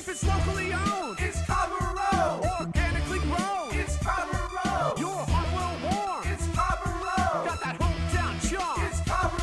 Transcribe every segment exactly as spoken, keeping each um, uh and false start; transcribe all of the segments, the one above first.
If it's locally owned, It's Carbureau. organically grown, It's Carbureau. your heart will warm. It's Carbureau. Got that hometown charm. It's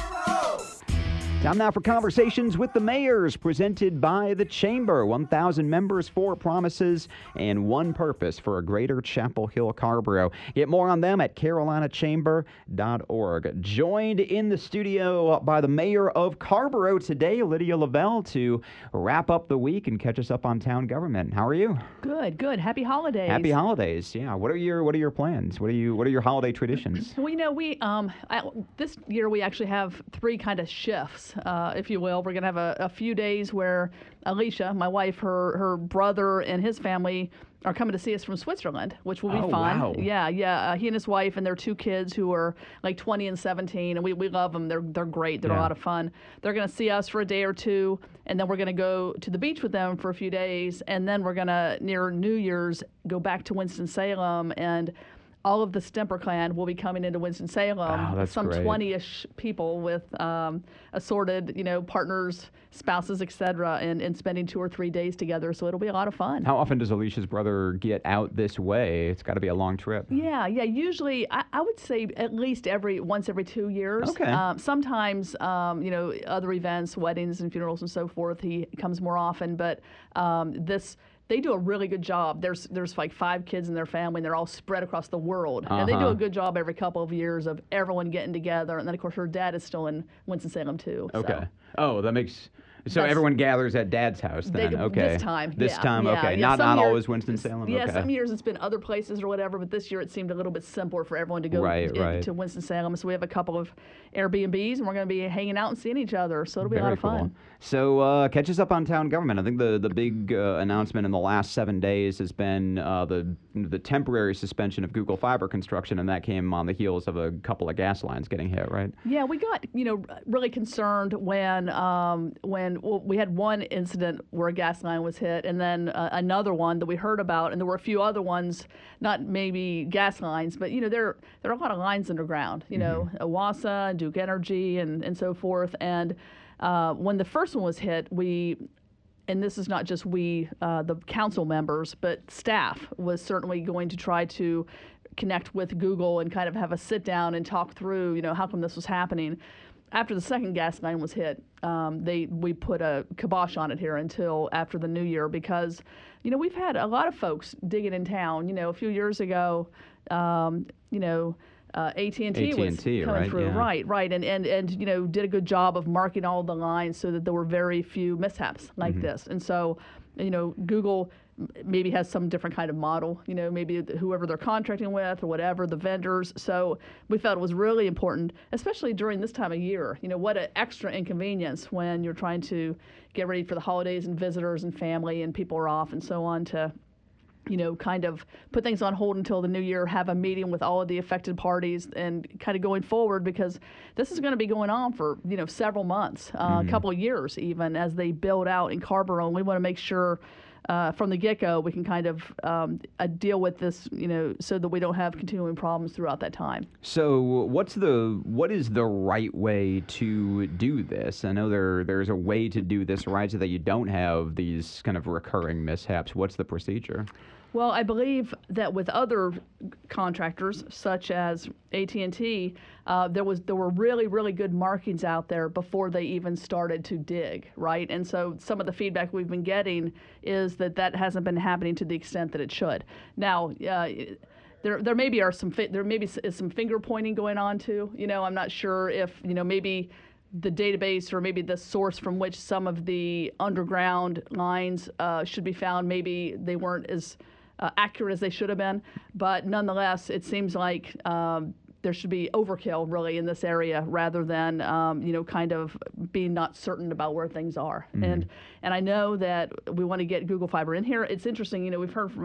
Carbureau. Time now for Conversations with the Mayors, presented by the Chamber. one thousand members, four promises, and one purpose for a greater Chapel Hill Carrboro. Get more on them at carolina chamber dot org. Joined in the studio by the Mayor of Carrboro today, Lydia Lavelle, to wrap up the week and catch us up on town government. How are you? Good, good. Happy holidays. Happy holidays. Yeah. What are your What are your plans? What are you What are your holiday traditions? Well, you know, we um I, this year we actually have three kind of shifts, uh, if you will. We're gonna have a, a few days where Alicia, my wife, her her brother, and his family are coming to see us from Switzerland, which will be Oh, fun. wow. Yeah, yeah. Uh, he and his wife and their two kids who are like twenty and seventeen, and we, we love them. They're they're great. They're Yeah. a lot of fun. They're gonna see us for a day or two, and then we're gonna go to the beach with them for a few days, and then we're gonna near New Year's go back to Winston-Salem, and all of the Stemper clan will be coming into Winston-Salem. Oh, that's Some great. twenty-ish people with um, assorted, you know, partners, spouses, et cetera, and, and spending two or three days together. So it'll be a lot of fun. How often does Alicia's brother get out this way? It's got to be a long trip. Yeah, yeah. Usually, I, I would say at least every once every two years. Okay. Um, sometimes, um, you know, other events, weddings and funerals and so forth, he comes more often. But um, this. They do a really good job. There's there's like five kids in their family, and they're all spread across the world. And they do Uh-huh. a good job every couple of years of everyone getting together. And then, of course, her dad is still in Winston-Salem, too. so. Okay. Oh, that makes so That's- everyone gathers at Dad's house They- then. Okay. This time. This yeah, time. yeah, Okay. yeah. Not Some not year- always Winston Salem. Yeah, okay. some years it's been other places or whatever, but this year it seemed a little bit simpler for everyone to go Right, in- right. to Winston-Salem. So we have a couple of Airbnbs, and we're going to be hanging out and seeing each other. So it'll be a lot Very of fun. cool. So uh, catch us up on town government. I think the the big uh, announcement in the last seven days has been uh, the the temporary suspension of Google Fiber construction, and that came on the heels of a couple of gas lines getting hit, right? Yeah, we got you know really concerned when um, when well, we had one incident where a gas line was hit, and then uh, another one that we heard about, and there were a few other ones, not maybe gas lines, but you know there there are a lot of lines underground, you know, Owassa, Duke Energy, and and so forth. And uh, when the first one was hit, we and this is not just we, uh, the council members, but staff was certainly going to try to connect with Google and kind of have a sit down and talk through, you know, how come this was happening. After the second gas line was hit, um, they we put a kibosh on it here until after the new year because, you know, we've had a lot of folks digging in town. You know, a few years ago, um, you know, uh, A T and T was A T and T, coming right? through, Yeah. right, right, and, and and you know did a good job of marking all the lines so that there were very few mishaps like this. And so, you know, Google m- maybe has some different kind of model, you know, maybe th- whoever they're contracting with or whatever, the vendors. So we felt it was really important, especially during this time of year. You know, what an extra inconvenience when you're trying to get ready for the holidays and visitors and family and people are off and so on to, you know, kind of put things on hold until the new year, have a meeting with all of the affected parties and kind of going forward because this is going to be going on for, you know, several months, uh, a couple of years even as they build out in Carrboro. And we want to make sure uh, from the get-go we can kind of um, uh, deal with this, you know, so that we don't have continuing problems throughout that time. So what's the what is the right way to do this? I know there there's a way to do this right so that you don't have these kind of recurring mishaps. What's the procedure? Well, I believe that with other contractors, such as A T and T, uh, there was there were really really good markings out there before they even started to dig, right? And so some of the feedback we've been getting is that that hasn't been happening to the extent that it should. Now. Uh, There, there maybe are some fi- there maybe is some finger pointing going on too. You know, I'm not sure if you know maybe the database or maybe the source from which some of the underground lines uh, should be found. Maybe they weren't as uh, accurate as they should have been, but nonetheless, it seems like um, there should be overkill really in this area rather than um, you know kind of being not certain about where things are. And and I know that we want to get Google Fiber in here. It's interesting. You know, we've heard from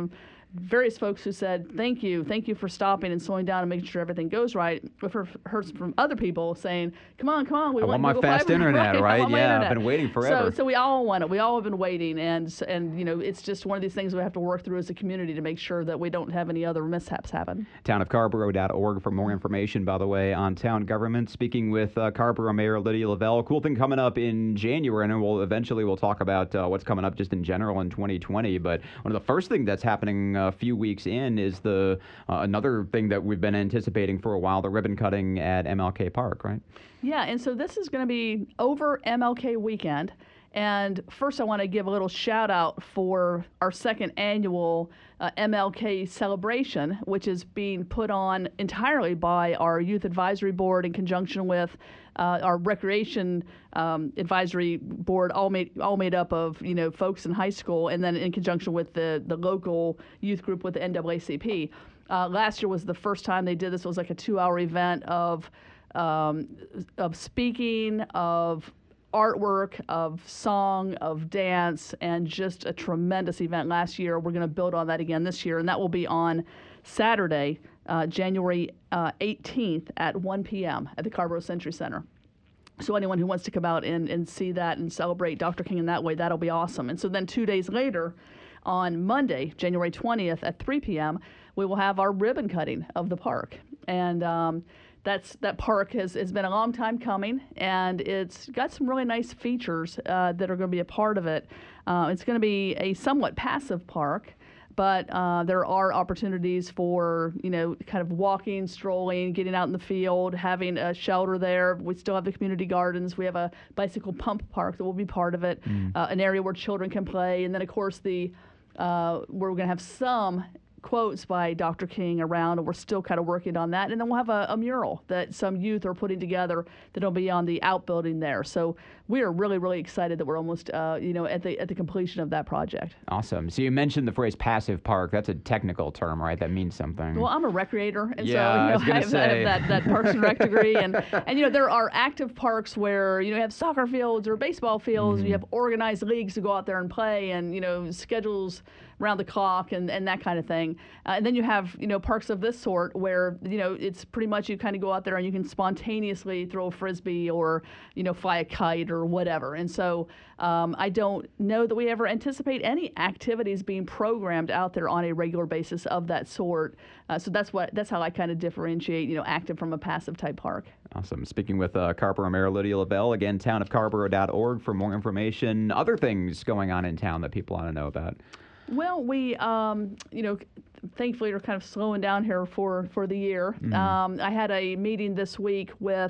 various folks who said, thank you, thank you for stopping and slowing down and making sure everything goes right. We've heard, heard from other people saying, come on, come on, we I want, want my Google fast Fiber." internet, I right? want my Yeah, I've internet. been waiting forever. So, so we all want it. We all have been waiting, and s- and you know, it's just one of these things we have to work through as a community to make sure that we don't have any other mishaps happen. town of carborough dot org for more information, by the way, on town government. Speaking with uh, Carrboro Mayor Lydia Lavelle, cool thing coming up in January, and then we'll eventually we'll talk about uh, what's coming up just in general in twenty twenty. But one of the first things that's happening a few weeks in is the uh, another thing that we've been anticipating for a while, the ribbon cutting at M L K Park, right? Yeah, and so this is going to be over M L K weekend. And first, I want to give a little shout out for our second annual uh, M L K celebration, which is being put on entirely by our Youth Advisory Board in conjunction with uh, our Recreation um, Advisory Board, all made all made up of you know folks in high school, and then in conjunction with the the local youth group with the N double A C P. Uh, last year was the first time they did this. It was like a two-hour event of um, of speaking, of artwork, of song, of dance, and just a tremendous event last year. We're going to build on that again this year, and that will be on Saturday, uh, January uh, eighteenth at one p.m. at the Carrboro Century Center. So anyone who wants to come out and, and see that and celebrate Doctor King in that way, that'll be awesome. And so then two days later, on Monday, January twentieth at three p.m., we will have our ribbon cutting of the park. And um, that's that park has, has been a long time coming, and it's got some really nice features uh, that are going to be a part of it. Uh, it's going to be a somewhat passive park, but uh, there are opportunities for, you know, kind of walking, strolling, getting out in the field, having a shelter there. We still have the community gardens. We have a bicycle pump park that will be part of it, uh, an area where children can play. And then, of course, the uh, we're going to have some quotes by Doctor King around, and we're still kind of working on that. And then we'll have a, a mural that some youth are putting together that'll be on the outbuilding there. So we are really, really excited that we're almost, uh, you know, at the at the completion of that project. Awesome. So you mentioned the phrase passive park. That's a technical term, right? That means something. Well, I'm a recreator, and Yeah, so I you was know, gonna I, have, I have say. that, that Parks and Rec degree, and and you know there are active parks where you know you have soccer fields or baseball fields, and you have organized leagues to go out there and play, and you know schedules around the clock and, and that kind of thing. Uh, and then you have, you know, parks of this sort where, you know, it's pretty much you kind of go out there and you can spontaneously throw a frisbee or, you know, fly a kite or whatever. And so um, I don't know that we ever anticipate any activities being programmed out there on a regular basis of that sort. Uh, so that's what that's how I kind of differentiate, you know, active from a passive type park. Awesome. Speaking with uh, Carrboro Mayor Lydia Lavelle, again, town of carborough dot org for more information. Other things going on in town that people want to know about. Well, we, um, you know, thankfully are kind of slowing down here for, for the year. Mm-hmm. Um, I had a meeting this week with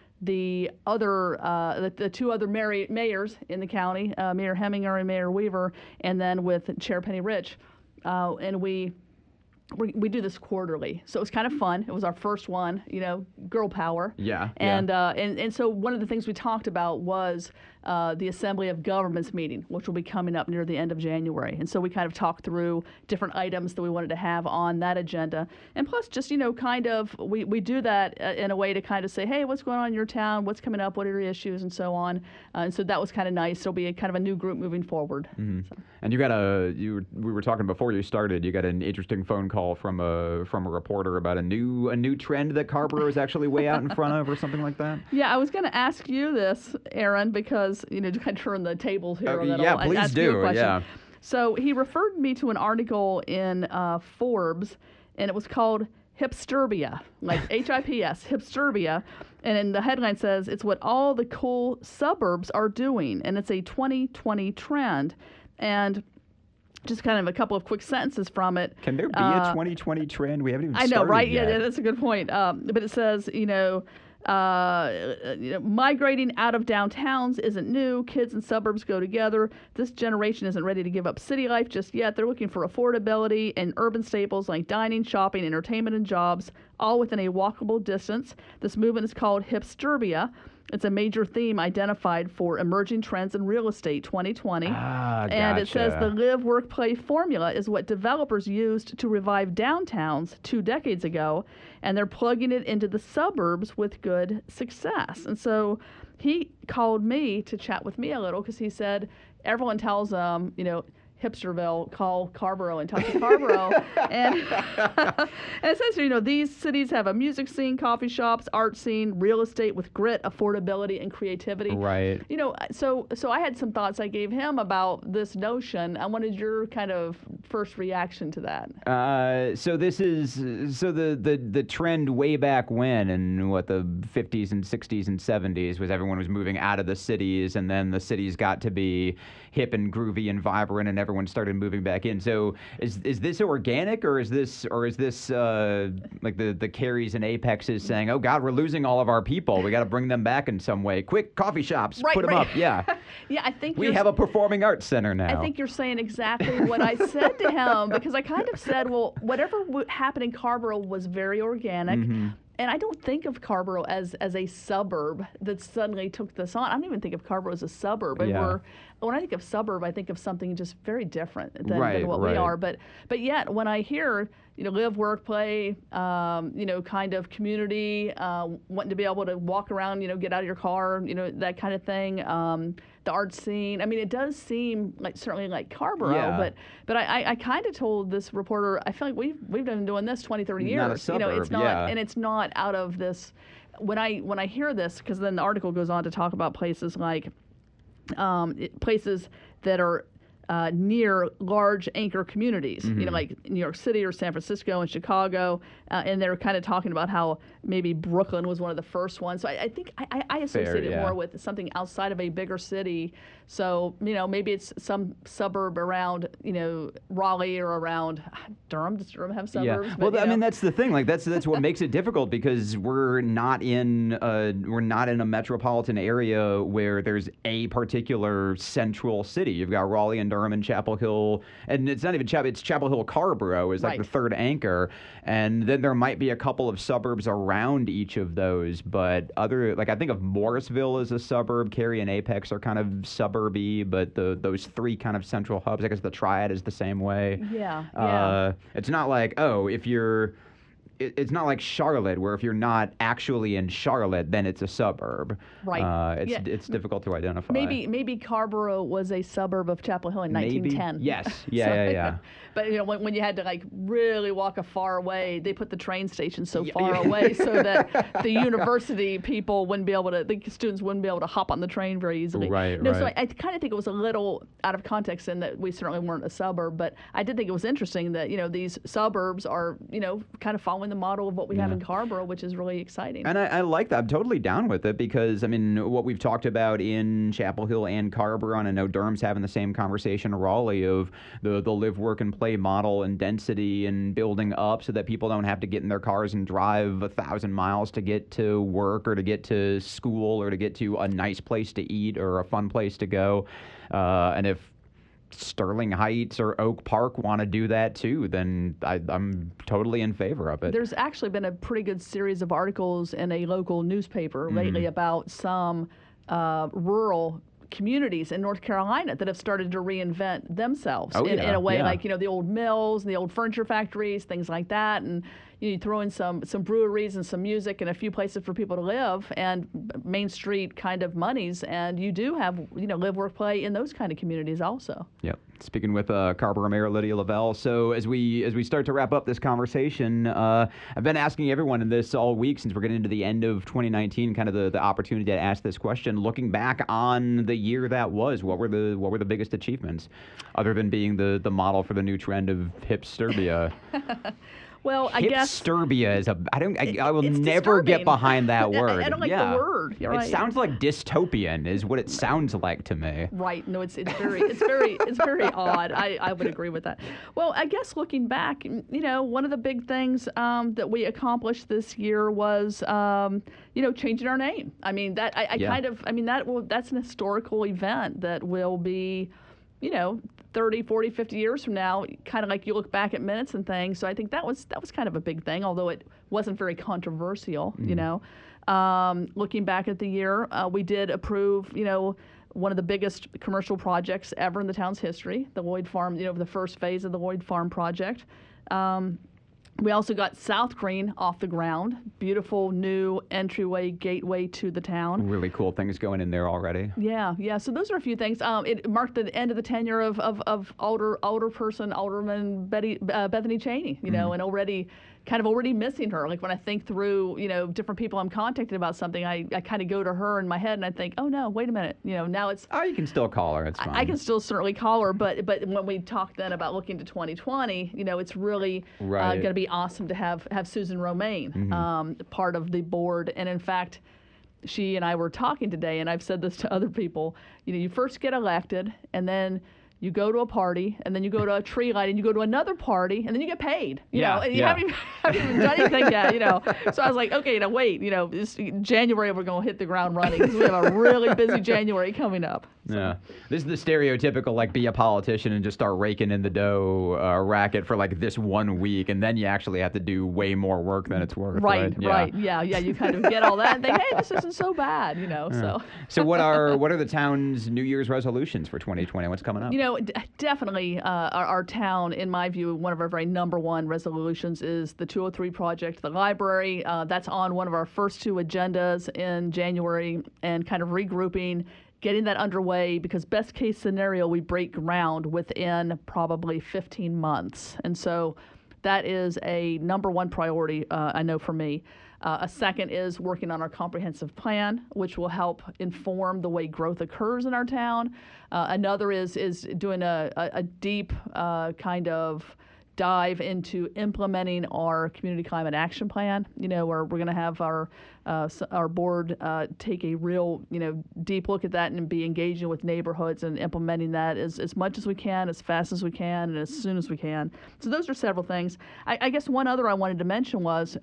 the other, uh, the, the two other Mary, mayors in the county, uh, Mayor Heminger and Mayor Weaver, and then with Chair Penny Rich. Uh, and we, we we do this quarterly, so it was kind of fun. It was our first one, you know, girl power. Yeah. And yeah. Uh, and and so one of the things we talked about was uh, the Assembly of Governments meeting, which will be coming up near the end of January. And so we kind of talked through different items that we wanted to have on that agenda, and plus just you know kind of we we do that uh, in a way to kind of say, hey, what's going on in your town? What's coming up? What are your issues? And so on. Uh, and so that was kind of nice. It'll be a, kind of a new group moving forward. Mm-hmm. So. And you got a you were, we were talking before you started. You got an interesting phone call from a from a reporter about a new a new trend that Carrboro is actually way out in front of, or something like that. Yeah, I was going to ask you this, Aaron, because you know to kind of turn the tables here Uh, a little yeah, and please ask you a do, question. yeah. So he referred me to an article in uh, Forbes, and it was called Hipsterbia, like H I P S, Hipsterbia. And in the headline says, it's what all the cool suburbs are doing, and it's a twenty twenty trend. And just kind of a couple of quick sentences from it. Can there be uh, a twenty twenty trend? We haven't even I know, started right? yet. Yeah, that's a good point. Um, but it says, you know, uh, you know, migrating out of downtowns isn't new. Kids and suburbs go together. This generation isn't ready to give up city life just yet. They're looking for affordability and urban staples like dining, shopping, entertainment, and jobs, all within a walkable distance. This movement is called Hipsterbia. It's a major theme identified for emerging trends in real estate twenty twenty. Ah, And it says gotcha. the live, work, play formula is what developers used to revive downtowns two decades ago, and they're plugging it into the suburbs with good success. And so he called me to chat with me a little because he said everyone tells them, you know, Hipsterville, call Carrboro and talk to Carrboro. and, and it says, you know, these cities have a music scene, coffee shops, art scene, real estate with grit, affordability, and creativity. Right. You know, so so I had some thoughts I gave him about this notion. I wanted your kind of first reaction to that. Uh, so this is so the, the the trend way back when in what the fifties and sixties and seventies was everyone was moving out of the cities, and then the cities got to be hip and groovy and vibrant, and everyone started moving back in. So is is this organic, or is this or is this uh, like the the Carries and Apexes saying, oh God, we're losing all of our people, we got to bring them back in some way? Quick, coffee shops, Right, put them right. up. Yeah. Yeah, I think We you're, have a performing arts center now. I think you're saying exactly what I said to him, because I kind of said, well, whatever w- happened in Carrboro was very organic. Mm-hmm. And I don't think of Carrboro as, as a suburb that suddenly took this on. I don't even think of Carrboro as a suburb. And Yeah. we're, when I think of suburb, I think of something just very different than, Right, than what right. we are. But but yet, when I hear, you know, live, work, play, um, you know, kind of community, uh, wanting to be able to walk around, you know, get out of your car, you know, that kind of thing. Um, the art scene. I mean, it does seem like certainly like Carrboro, Yeah. but but I, I, I kind of told this reporter, I feel like we've we've been doing this twenty, thirty years. Not a you know, it's suburb, not, yeah. and it's not out of this. When I when I hear this, because then the article goes on to talk about places like um, it- places that are uh, near large anchor communities, you know, like New York City or San Francisco and Chicago, uh, and they're kind of talking about how maybe Brooklyn was one of the first ones. So I, I think I, I I associate it yeah. more with something outside of a bigger city. So, you know, maybe it's some suburb around, you know, Raleigh or around Durham. Does Durham have suburbs? Yeah. But, Well, you I mean, know. that's the thing. Like, that's that's what makes it difficult, because we're not in uh, we're not in a metropolitan area where there's a particular central city. You've got Raleigh and Durham and Chapel Hill, and it's not even Chapel. It's Chapel Hill Carrboro is like Right. the third anchor, and then there might be a couple of suburbs around each of those. But other, like I think of Morrisville as a suburb. Cary and Apex are kind of suburby, but the those three kind of central hubs. I guess the Triad is the same way. Yeah, yeah. Uh, it's not like, oh, if you're, it, it's not like Charlotte, where if you're not actually in Charlotte, then it's a suburb. Right. Uh, it's Yeah. it's difficult to identify. Maybe maybe Carrboro was a suburb of Chapel Hill in Maybe. nineteen ten. Yes. Yeah, So- yeah, yeah. But you know, when, when you had to like really walk a far away, they put the train station so Yeah, far yeah. away so that the university people wouldn't be able to, the students wouldn't be able to hop on the train very easily. Right, No, so I, right. I kind of think it was a little out of context in that we certainly weren't a suburb, but I did think it was interesting that you know these suburbs are you know kind of following the model of what we have in Carrboro, which is really exciting. And I, I like that. I'm totally down with it, because, I mean, what we've talked about in Chapel Hill and Carrboro, and I know Durham's having the same conversation, Raleigh, of the, the live, work, and play model and density and building up so that people don't have to get in their cars and drive a thousand miles to get to work or to get to school or to get to a nice place to eat or a fun place to go. Uh, and if Sterling Heights or Oak Park want to do that too, then I, I'm totally in favor of it. There's actually been a pretty good series of articles in a local newspaper Mm-hmm. lately about some uh, rural communities in North Carolina that have started to reinvent themselves Oh, in, in yeah, a way yeah. like, you know, the old mills and the old furniture factories, things like that. And you, know, you throw in some, some breweries and some music and a few places for people to live and Main Street kind of monies. And you do have, you know, live, work, play in those kind of communities also. Yep. Speaking with uh, Carrboro Mayor Lydia Lavelle. So as we as we start to wrap up this conversation, uh, I've been asking everyone in this all week since we're getting into the end of twenty nineteen, kind of the, the opportunity to ask this question. Looking back on the year that was, what were the what were the biggest achievements, other than being the the model for the new trend of hipsterbia? Well, I guess. Hipsterbia is a. I don't. I, It- I will it's never disturbing. get behind that I- word. I don't like the yeah. word. You're it right. sounds like dystopian, is what it sounds like to me. Right. No, it's it's very it's very it's very odd. I, I would agree with that. Well, I guess looking back, m- you know, one of the big things um, that we accomplished this year was, um, you know, changing our name. I mean, that I, I Yeah. kind of I mean that will that's an historical event that will be, you know, thirty, forty, fifty years from now, kind of like you look back at minutes and things. So I think that was that was kind of a big thing, although it wasn't very controversial, you know. Um, looking back at the year, uh, we did approve, you know, one of the biggest commercial projects ever in the town's history, the Lloyd Farm, you know, the first phase of the Lloyd Farm project. Um, We also got South Green off the ground. Beautiful new entryway, gateway to the town. Really cool things going in there already. Yeah, yeah. So those are a few things. Um, it marked the end of the tenure of of, of older older person, Alderman Betty uh, Bethany Cheney. You know, and already kind of already missing her. Like when I think through, you know, different people I'm contacted about something, I, I kind of go to her in my head and I think, oh no, wait a minute. You know, now it's Oh, you can still call her. It's fine. I, I can still certainly call her, but but when we talk then about looking to twenty twenty, you know, it's really uh, Right. going to be awesome to have have Susan Romaine um, part of the board. And in fact, she and I were talking today, and I've said this to other people. You know, you first get elected, and then you go to a party, and then you go to a tree light, and you go to another party, and then you get paid. You Yeah, know, and you yeah. haven't, even, haven't even done anything yet. You know, so I was like, okay, now wait. You know, this January we're going to hit the ground running because we have a really busy January coming up. Yeah. This is the stereotypical, like, be a politician and just start raking in the dough uh, racket for, like, this one week, and then you actually have to do way more work than it's worth. Right, Yeah. right, yeah, yeah. You kind of get all that and think, hey, this isn't so bad, you know. So, So what are what are the town's New Year's resolutions for twenty twenty? What's coming up? you know, d- definitely uh, our, our town, in my view, one of our very number one resolutions is the two oh three project, the library. Uh, that's on one of our first two agendas in January, and kind of regrouping, getting that underway, because best case scenario, we break ground within probably fifteen months. And so that is a number one priority, uh, I know for me. Uh, a second is working on our comprehensive plan, which will help inform the way growth occurs in our town. Uh, another is is doing a, a, a deep uh, kind of dive into implementing our community climate action plan. You know, where we're going to have our uh, s- our board uh, take a real, you know, deep look at that and be engaging with neighborhoods and implementing that as, as much as we can, as fast as we can, and as soon as we can. So those are several things. I, I guess one other I wanted to mention was,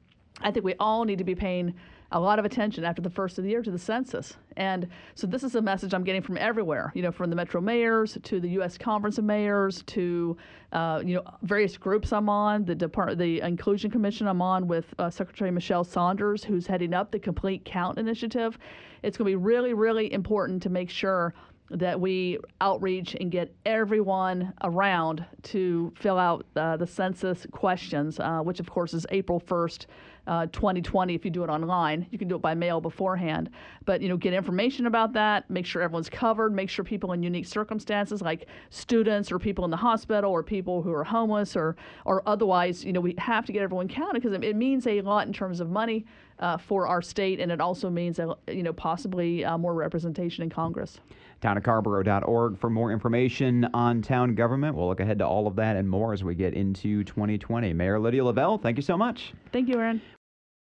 I think we all need to be paying a lot of attention after the first of the year to the census. And so this is a message I'm getting from everywhere, you know, from the Metro mayors to the U S Conference of Mayors to, uh, you know, various groups I'm on, the Depart- the Inclusion Commission I'm on with uh, Secretary Michelle Saunders, who's heading up the Complete Count Initiative. It's going to be really, really important to make sure that we outreach and get everyone around to fill out uh, the census questions, uh, which of course is April first, uh, twenty twenty. If you do it online, you can do it by mail beforehand. But you know, get information about that. Make sure everyone's covered. Make sure people in unique circumstances, like students or people in the hospital or people who are homeless or or otherwise, you know, we have to get everyone counted because it, it means a lot in terms of money uh, for our state, and it also means uh, you know, possibly uh, more representation in Congress. town of carrboro dot org for more information on town government. We'll look ahead to all of that and more as we get into twenty twenty. Mayor Lydia Lavelle, thank you so much. Thank you, Aaron.